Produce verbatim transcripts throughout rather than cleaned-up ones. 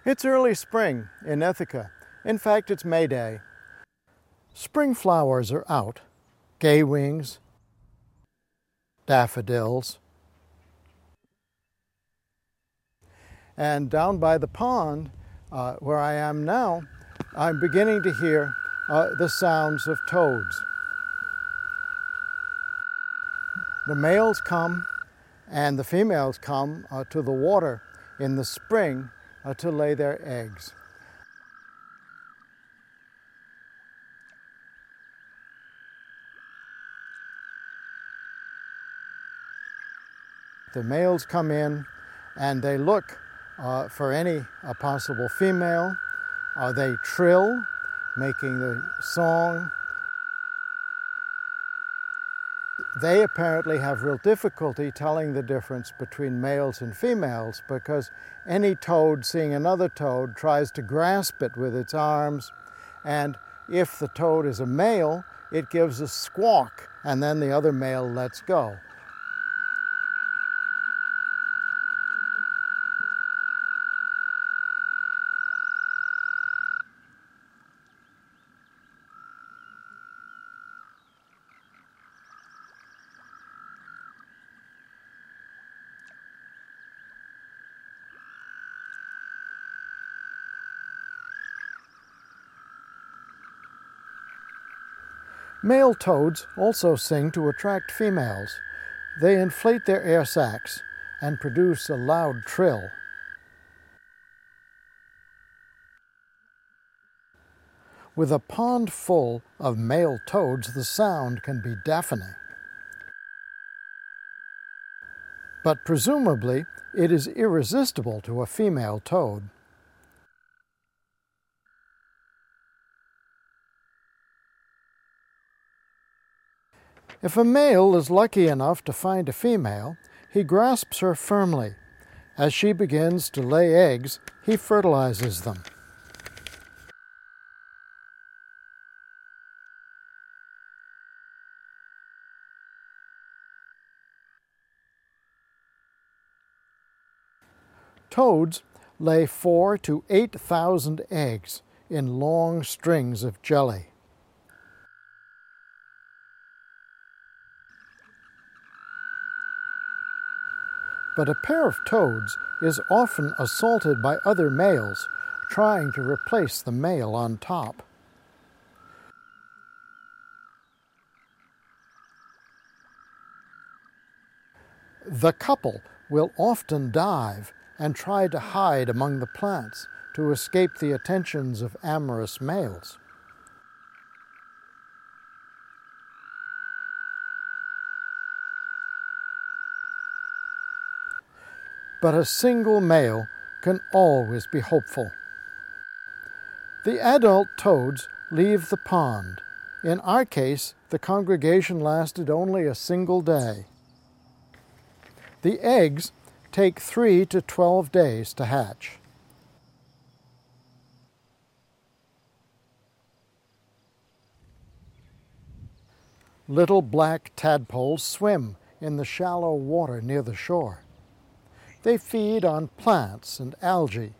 It's early spring in Ithaca. In fact, it's May Day. Spring flowers are out. Gay wings, daffodils. And down by the pond, uh, where I am now, I'm beginning to hear uh, the sounds of toads. The males come and the females come uh, to the water in the spring uh, to lay their eggs. The males come in and they look uh, for any uh, possible female. Uh, they trill, making the song. They apparently have real difficulty telling the difference between males and females because any toad seeing another toad tries to grasp it with its arms, and if the toad is a male, it gives a squawk and then the other male lets go. Male toads also sing to attract females. They inflate their air sacs and produce a loud trill. With a pond full of male toads, the sound can be deafening. But presumably, it is irresistible to a female toad. If a male is lucky enough to find a female, he grasps her firmly. As she begins to lay eggs, he fertilizes them. Toads lay four to eight thousand eggs in long strings of jelly. But a pair of toads is often assaulted by other males, trying to replace the male on top. The couple will often dive and try to hide among the plants to escape the attentions of amorous males. But a single male can always be hopeful. The adult toads leave the pond. In our case, the congregation lasted only a single day. The eggs take three to twelve days to hatch. Little black tadpoles swim in the shallow water near the shore. They feed on plants and algae.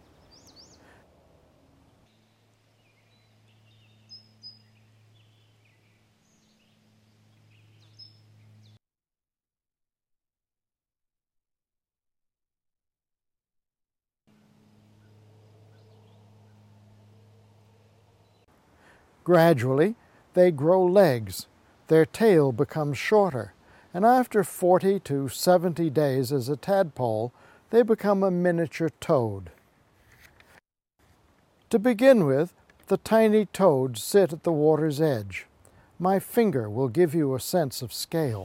Gradually, they grow legs. Their tail becomes shorter, and after forty to seventy days as a tadpole, they become a miniature toad. To begin with, the tiny toads sit at the water's edge. My finger will give you a sense of scale.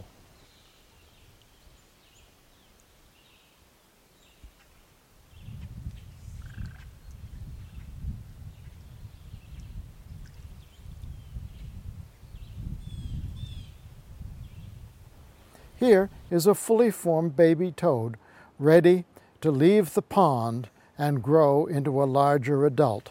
Here is a fully formed baby toad ready to leave the pond and grow into a larger adult.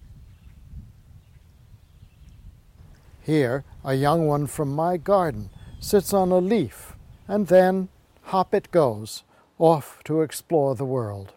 Here, a young one from my garden sits on a leaf, and then hop it goes, off to explore the world.